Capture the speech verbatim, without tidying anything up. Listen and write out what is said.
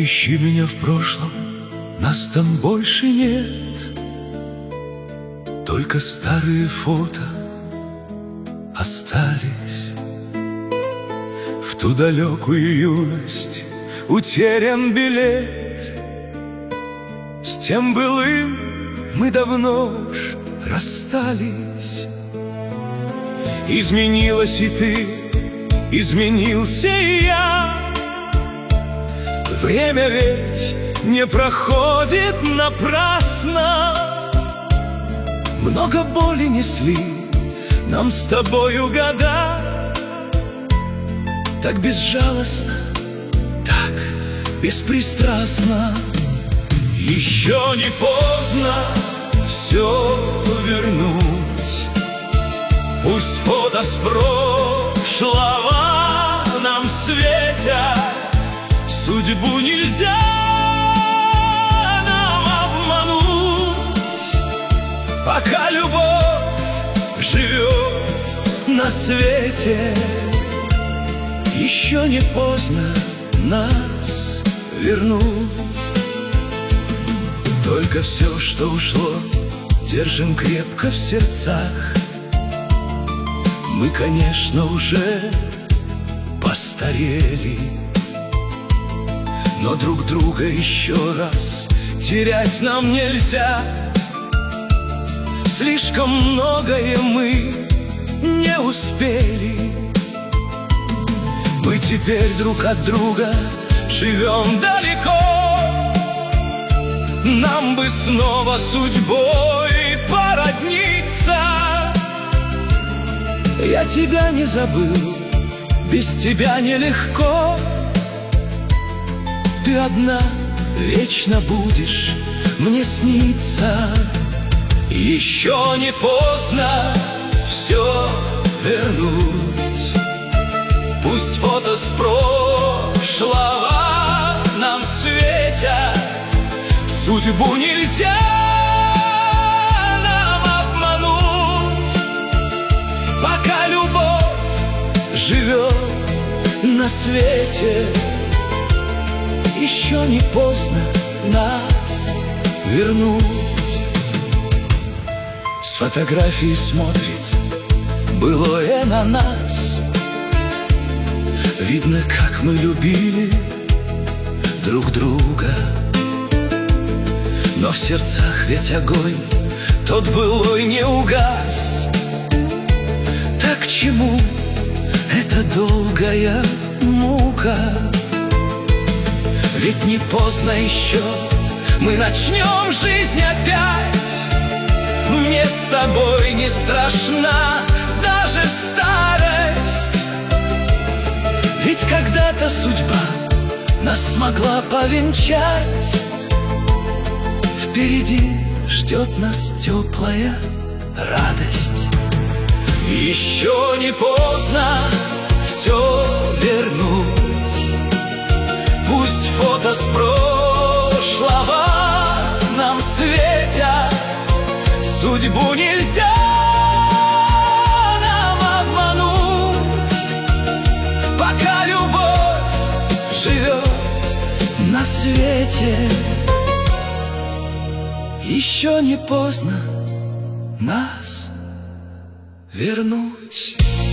ищи меня в прошлом, нас там больше нет. Только старые фото остались. В ту далекую юность утерян билет. С тем былым мы давно уж расстались. Изменилась и ты, изменился и я. Время ведь не проходит напрасно. Много боли несли нам с тобою года. Так безжалостно, так беспристрастно. Еще не поздно все вернуть. Пусть фото с прошлого нам светят. Судьбу нельзя нам обмануть. Пока любовь живет на свете, еще не поздно нас вернуть. Только все, что ушло, держим крепко в сердцах. Мы, конечно, уже постарели, но друг друга еще раз терять нам нельзя. Слишком многое мы не успели. Мы теперь друг от друга живем далеко. Нам бы снова судьбой породниться. Я тебя не забыл, без тебя нелегко. Ты одна вечно будешь мне сниться. Еще не поздно все вернуть. Пусть фото с прошлого нам светят. Судьбу нельзя нам обмануть. Пока любовь живет на свете, еще не поздно нас вернуть. С фотографии смотрит былое на нас. Видно, как мы любили друг друга. Но в сердцах ведь огонь тот былой не угас. Так к чему эта долгая мука? Ведь не поздно еще, мы начнем жизнь опять. Мне с тобой не страшна даже старость. Ведь когда-то судьба нас смогла повенчать. Впереди ждет нас теплая радость. Еще не поздно все вернуть. Пусть фото с прошлого нам светят. Судьбу нельзя нам обмануть. Пока любовь живет на свете, еще не поздно нас вернуть.